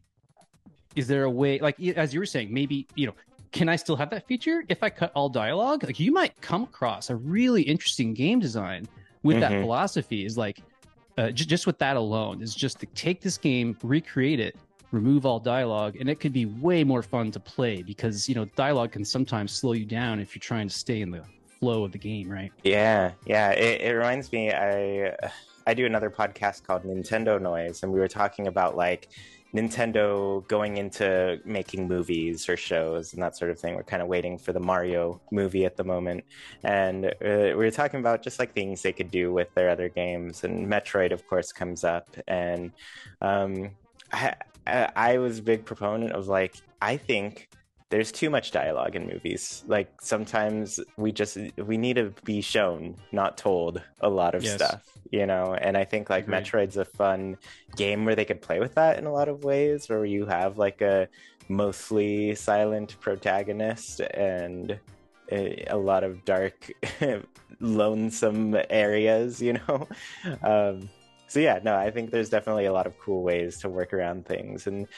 is there a way, like, as you were saying, maybe, you know, can I still have that feature if I cut all dialogue? Like, you might come across a really interesting game design with that Mhm. philosophy is like, uh, j- just with that alone is just to take this game, recreate it, remove all dialogue, and it could be way more fun to play because, you know, dialogue can sometimes slow you down if you're trying to stay in the flow of the game, right? Yeah, yeah. It, it reminds me. I I do another podcast called Nintendo Noise, and we were talking about like Nintendo going into making movies or shows and that sort of thing. We're kind of waiting for the Mario movie at the moment, and uh, we were talking about just like things they could do with their other games. And Metroid, of course, comes up, and um, I, I I was a big proponent of like I think there's too much dialogue in movies. Like sometimes we just we need to be shown, not told a lot of Yes. stuff, you know. And I think like Agreed. Metroid's a fun game where they could play with that in a lot of ways, where you have like a mostly silent protagonist and a, a lot of dark, lonesome areas, you know. Um, so yeah, no, I think there's definitely a lot of cool ways to work around things. And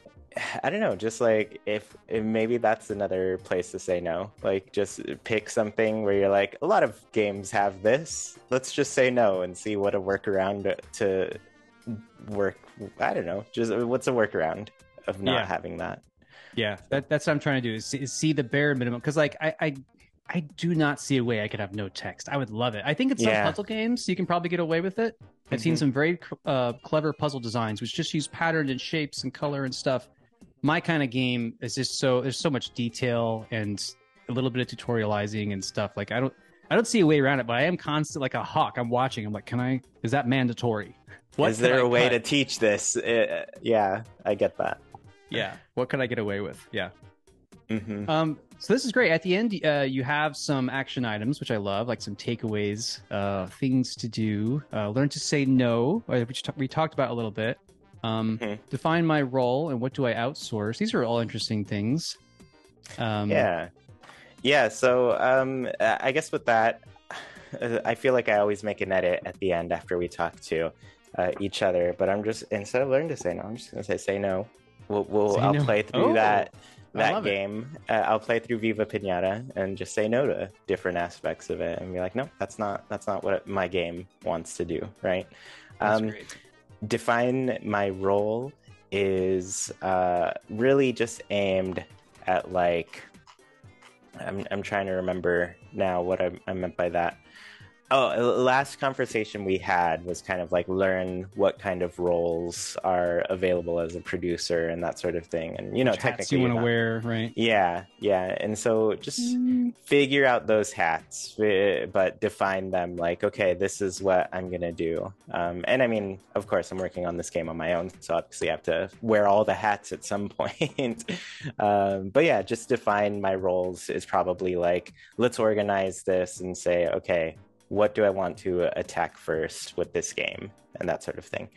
I don't know, just like if, if maybe that's another place to say no. Like just pick something where you're like, a lot of games have this. Let's just say no and see what a workaround to work. I don't know, just what's a workaround of not Yeah. having that. Yeah, that, that's what I'm trying to do is see, is see the bare minimum. Because like I, I, I do not see a way I could have no text. I would love it. I think in some Yeah. puzzle games you can probably get away with it. I've seen Mhm. some very uh, clever puzzle designs which just use pattern and shapes and color and stuff. My kind of game is just so there's so much detail and a little bit of tutorializing and stuff. Like I don't I don't see a way around it, but I am constant like a hawk. I'm watching. I'm like, can I? Is that mandatory? What Is can there I a way cut? to teach this? Uh, yeah, I get that. Yeah. What can I get away with? Yeah. hmm Um. So this is great. At the end, uh, you have some action items, which I love, like some takeaways, uh, things to do. Uh, learn to say no, uh, which t- we talked about a little bit. Um, Mhm. Define my role and what do I outsource. These are all interesting things. Um, Yeah. Yeah, so um, I guess with that, I feel like I always make an edit at the end after we talk to uh, each other. But I'm just instead of learn to say no, I'm just gonna say say no. We'll, we'll Say I'll no. play through Oh, that I that love it. game. Uh, I'll play through Viva Pinata and just say no to different aspects of it and be like, no, that's not that's not what my game wants to do, right? That's Um, great. define my role is uh, really just aimed at like, I'm I'm trying to remember now what I, I meant by that. Oh, last conversation we had was kind of like learn what kind of roles are available as a producer and that sort of thing. And, you know, Which hats technically you want to not- wear, right? Yeah, yeah. And so just figure out those hats, uh, but define them like, okay, this is what I'm going to do. Um, and I mean, of course, I'm working on this game on my own, so obviously I have to wear all the hats at some point. um, but yeah, just define my roles is probably like, let's organize this and say, okay, what do I want to attack first with this game and that sort of thing.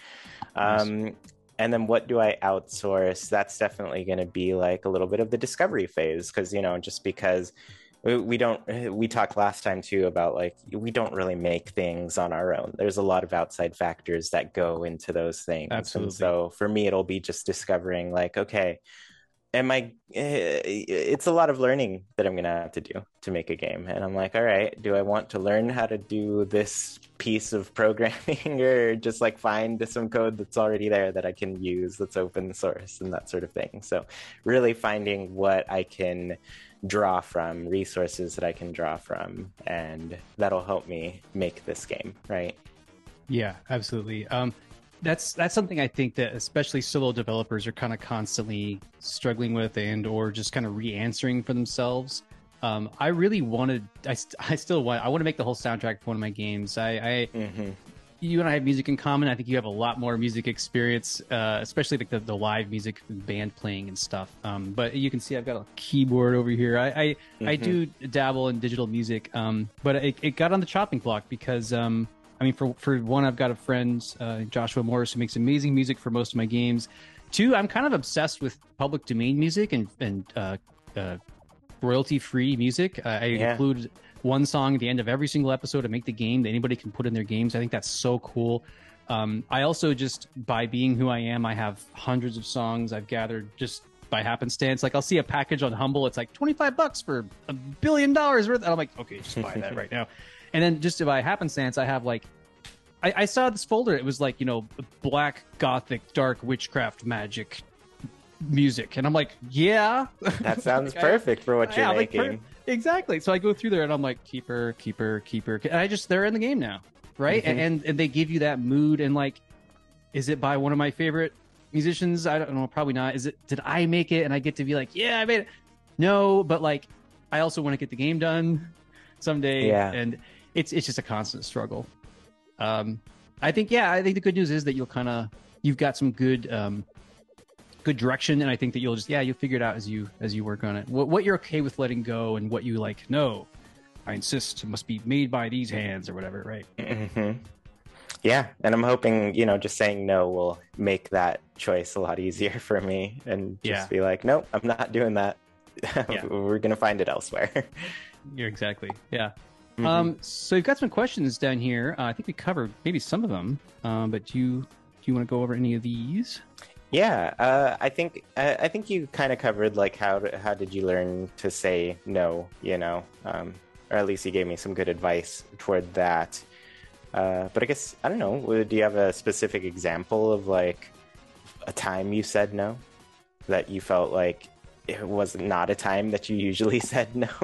Um, nice. And then what do I outsource? That's definitely going to be like a little bit of the discovery phase, because, you know, just because we don't, we talked last time too about like, we don't really make things on our own. There's a lot of outside factors that go into those things. Absolutely. And so for me, it'll be just discovering like, okay, am I, it's a lot of learning that I'm going to have to do to make a game. And I'm like, all right, do I want to learn how to do this piece of programming or just like find some code that's already there that I can use that's open source and that sort of thing. So really finding what I can draw from, resources that I can draw from, and that'll help me make this game, right? Yeah, absolutely. Um, That's that's something I think that especially solo developers are kind of constantly struggling with and or just kind of re-answering for themselves. Um, I really wanted, I, st- I still want, I want to make the whole soundtrack for one of my games. I, I mm-hmm. You and I have music in common. I think you have a lot more music experience, uh, especially like the, the live music, band playing and stuff. Um, but you can see I've got a keyboard over here. I I, mm-hmm. I do dabble in digital music, um, but it, it got on the chopping block because. Um, I mean, for for one, I've got a friend, uh, Joshua Morris, who makes amazing music for most of my games. Two, I'm kind of obsessed with public domain music and and uh, uh, royalty-free music. Uh, I yeah. include one song at the end of every single episode to make the game that anybody can put in their games. I think that's so cool. Um, I also just, by being who I am, I have hundreds of songs I've gathered just by happenstance. Like I'll see a package on Humble, it's like twenty-five bucks for a billion dollars worth. And I'm like, okay, just buy that right now. And then just by happenstance, I have like, I, I saw this folder. It was like, you know, black, gothic, dark witchcraft magic music. And I'm like, yeah. That sounds like, perfect I, for what you're yeah, making. Like, per- exactly. So I go through there and I'm like, keeper, keeper, keeper. And I just, they're in the game now. Right. Mm-hmm. And, and they give you that mood. And like, is it by one of my favorite musicians? I don't know. Probably not. Is it, did I make it? And I get to be like, yeah, I made it. No, but like, I also want to get the game done someday. Yeah. And it's, it's just a constant struggle. Um, I think, yeah, I think the good news is that you'll kind of, you've got some good, um, good direction. And I think that you'll just, yeah, you'll figure it out as you, as you work on it. What, what you're okay with letting go and what you like, no, I insist it must be made by these hands or whatever. Right. Mm-hmm. Yeah. And I'm hoping, you know, just saying no will make that choice a lot easier for me and just yeah. be like, nope, I'm not doing that. Yeah. We're going to find it elsewhere. You're exactly. Yeah. Mm-hmm. Um, so you've got some questions down here. Uh, I think we covered maybe some of them, um, but do you, do you want to go over any of these? Yeah, uh, I think I, I think you kind of covered like how to, how did you learn to say no, you know, um, or at least you gave me some good advice toward that. Uh, but I guess I don't know. Do you have a specific example of like a time you said no that you felt like it was not a time that you usually said no?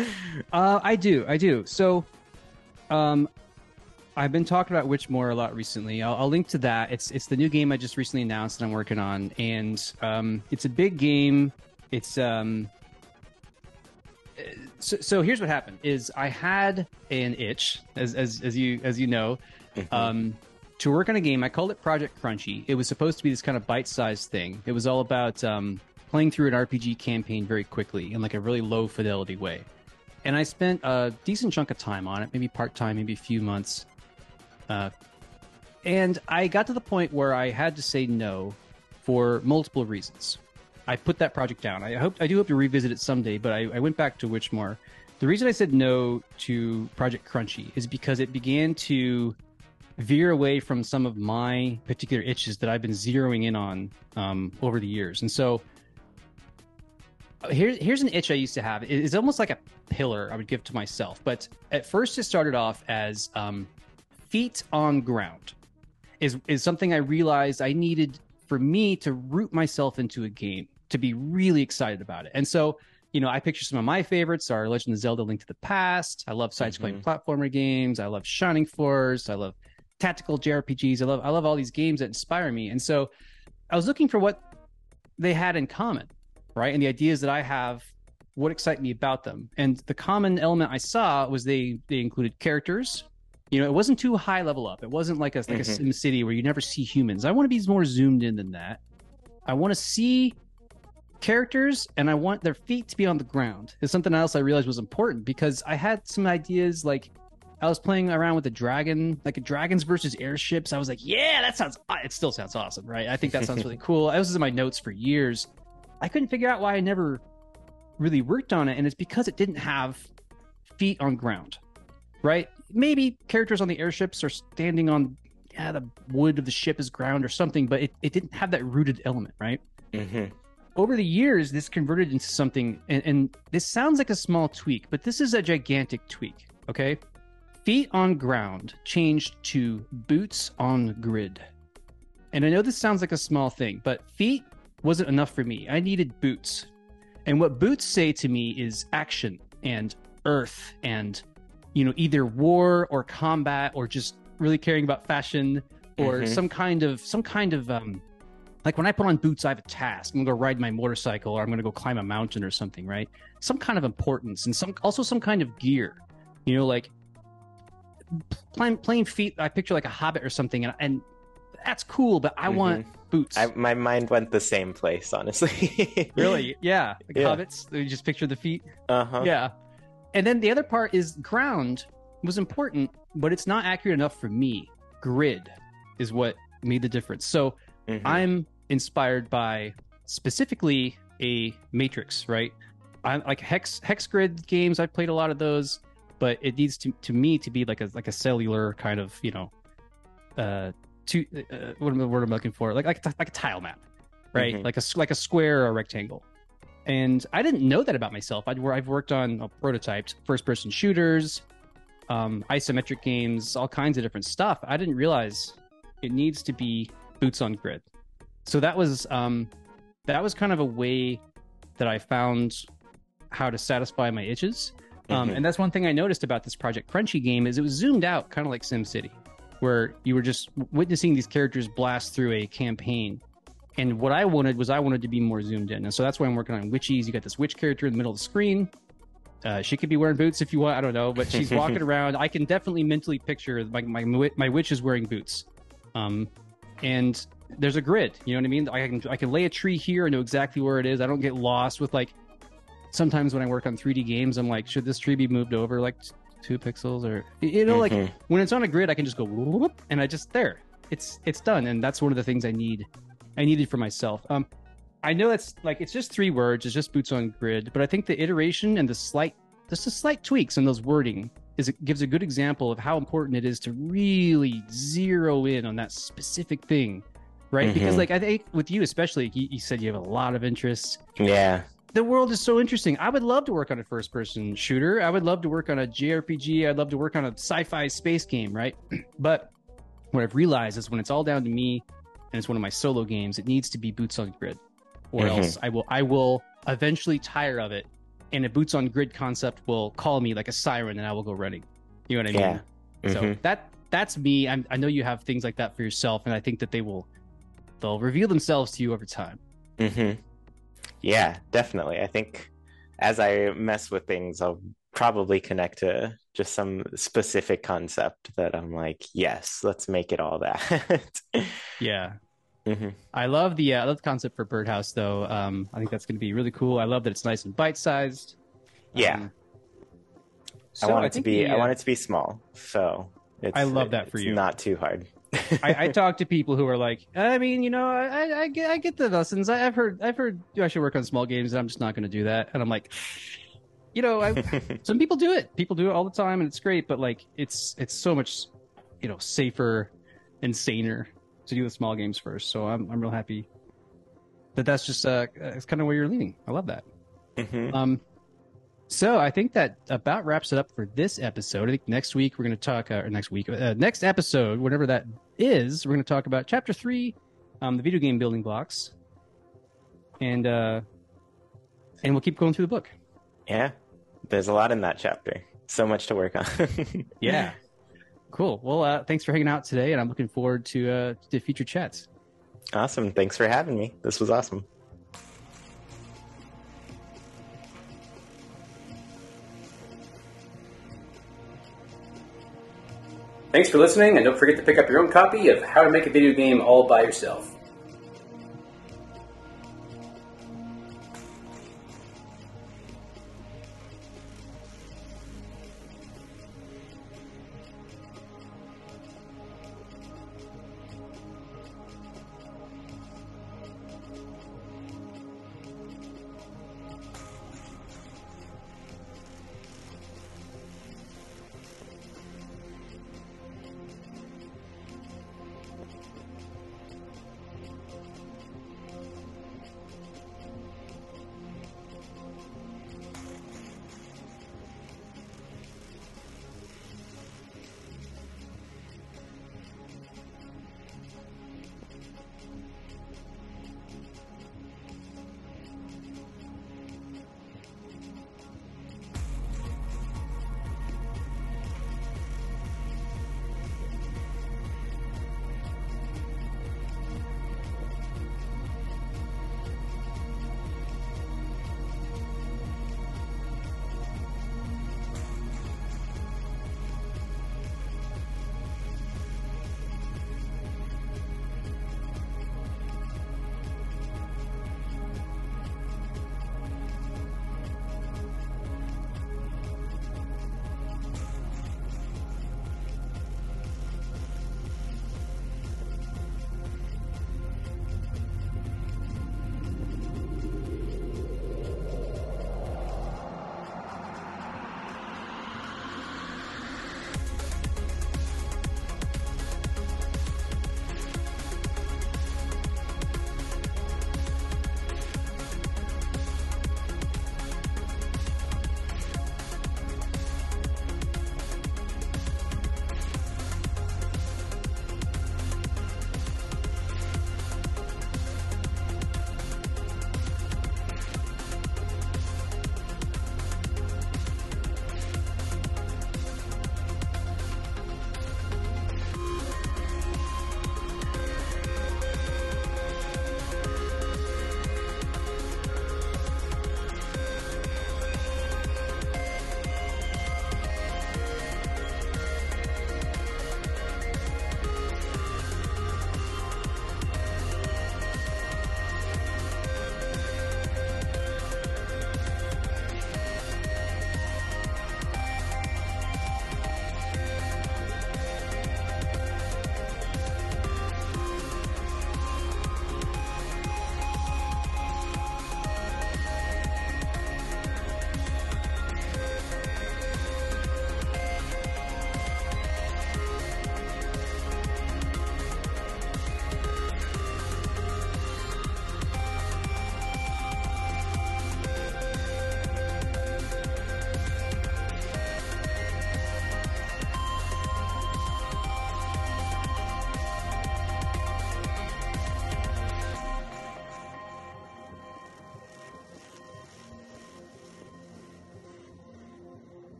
uh, I do. I do. So um, I've been talking about Witchmore a lot recently. I'll, I'll link to that. It's it's the new game I just recently announced that I'm working on. And um, it's a big game. It's um, so, so here's what happened is I had an itch, as as, as you as you know, mm-hmm. um, to work on a game. I called it Project Crunchy. It was supposed to be this kind of bite-sized thing. It was all about um, playing through an R P G campaign very quickly in like a really low fidelity way. And I spent a decent chunk of time on it, maybe part-time, maybe a few months. Uh, and I got to the point where I had to say no for multiple reasons. I put that project down. I hope I do hope to revisit it someday, but I, I went back to Witchmore. The reason I said no to Project Crunchy is because it began to veer away from some of my particular itches that I've been zeroing in on um, over the years. And so Here's here's an itch I used to have. It's almost like a pillar I would give to myself. But at first, it started off as um, feet on ground, is is something I realized I needed for me to root myself into a game, to be really excited about it. And so, you know, I picture some of my favorites are Legend of Zelda: Link to the Past. I love side-scrolling mm-hmm. platformer games. I love Shining Force. I love tactical J R P Gs. I love I love all these games that inspire me. And so I was looking for what they had in common, right? And the ideas that I have, what excite me about them. And the common element I saw was they they included characters. You know, it wasn't too high level up. It wasn't like a like mm-hmm. a Sim City where you never see humans. I want to be more zoomed in than that. I want to see characters, and I want their feet to be on the ground. It's something else I realized was important, because I had some ideas, like I was playing around with a dragon, like a dragons versus airships. I was like, yeah, that sounds, it still sounds awesome, right? I think that sounds really cool. I was in my notes for years. I couldn't figure out why I never really worked on it, and it's because it didn't have feet on ground, right? Maybe characters on the airships are standing on, yeah, the wood of the ship is ground or something, but it, it didn't have that rooted element, right? Mm-hmm. Over the years, this converted into something, and, and this sounds like a small tweak, but this is a gigantic tweak, okay? Feet on ground changed to boots on grid. And I know this sounds like a small thing, but feet wasn't enough for me. I needed boots. And what boots say to me is action and earth and, you know, either war or combat or just really caring about fashion or mm-hmm. some kind of, some kind of, um, like when I put on boots, I have a task. I'm going to go ride my motorcycle, or I'm going to go climb a mountain or something, right? Some kind of importance, and some also some kind of gear, you know, like playing, playing feet. I picture like a hobbit or something, and, and that's cool, but I mm-hmm. want boots. I, my mind went the same place, honestly. Really? Yeah. Like yeah. Hobbits, you just picture the feet. Uh-huh. Yeah. And then the other part is ground was important, but it's not accurate enough for me. Grid is what made the difference. So mm-hmm. I'm inspired by specifically a matrix, right? I like hex hex grid games. I've played a lot of those, but it needs to to me to be like a like a cellular kind of, you know, uh, to uh, what am the word I'm looking for? Like like like a tile map, right? Mm-hmm. Like a like a square or a rectangle. And I didn't know that about myself. I'd, I've worked on uh, prototyped first person shooters, um, isometric games, all kinds of different stuff. I didn't realize it needs to be boots on grid. So that was um, that was kind of a way that I found how to satisfy my itches. Um, mm-hmm. And that's one thing I noticed about this Project Crunchy game is it was zoomed out, kind of like SimCity, where you were just witnessing these characters blast through a campaign. And what I wanted was I wanted to be more zoomed in. And so that's why I'm working on Witchies. You got this witch character in the middle of the screen. Uh, she could be wearing boots if you want. I don't know. But she's walking around. I can definitely mentally picture my, my, my witch is wearing boots. Um, and there's a grid. You know what I mean? I can, I can lay a tree here and know exactly where it is. I don't get lost with, like, sometimes when I work on three D games, I'm like, should this tree be moved over like two pixels? Or, you know, mm-hmm. like when it's on a grid, I can just go whoop, and I just, there. It's, it's done. And that's one of the things I need. I needed for myself. Um, I know that's like, it's just three words. It's just boots on grid. But I think the iteration and the slight, just the slight tweaks in those wording is it gives a good example of how important it is to really zero in on that specific thing, right? Mm-hmm. Because like, I think with you especially, you, you said you have a lot of interests. Yeah. The world is so interesting. I would love to work on a first person shooter. I would love to work on a J R P G. I'd love to work on a sci-fi space game, right? But what I've realized is when it's all down to me, and it's one of my solo games, it needs to be boots on grid, or mm-hmm. else I will I will eventually tire of it, and a boots on grid concept will call me like a siren, and I will go running. You know what I mean? Yeah. Mm-hmm. So that that's me. I'm, I know you have things like that for yourself, and I think that they will they'll reveal themselves to you over time. Mm-hmm. Yeah, definitely. I think as I mess with things, I'll probably connect to just some specific concept that I'm like, yes, let's make it all that. Yeah. Mm-hmm. I love the uh, I love the concept for Birdhouse, though. Um, I think that's going to be really cool. I love that it's nice and bite-sized. Yeah. Um, so I want it I to be. The, uh, I want it to be small. So it's, I love that for it's you. Not too hard. I, I talk to people who are like, I mean, you know, I, I get I get the lessons. I, I've heard I've heard you actually work on small games, and I'm just not going to do that. And I'm like, you know, I, some people do it. People do it all the time, and it's great. But like, it's it's so much, you know, safer and saner to do the small games first. So I'm I'm real happy that that's just uh, it's kind of where you're leaning. I love that. Mm-hmm. Um, so I think that about wraps it up for this episode. I think next week we're going to talk, uh, or next week, uh, next episode, whenever that is we're going to talk about Chapter three, um, the video game building blocks. And uh, and we'll keep going through the book. Yeah, there's a lot in that chapter. So much to work on. Yeah. Cool. Well, uh, thanks for hanging out today, and I'm looking forward to, uh, to future chats. Awesome. Thanks for having me. This was awesome. Thanks for listening, and don't forget to pick up your own copy of How to Make a Video Game All by Yourself.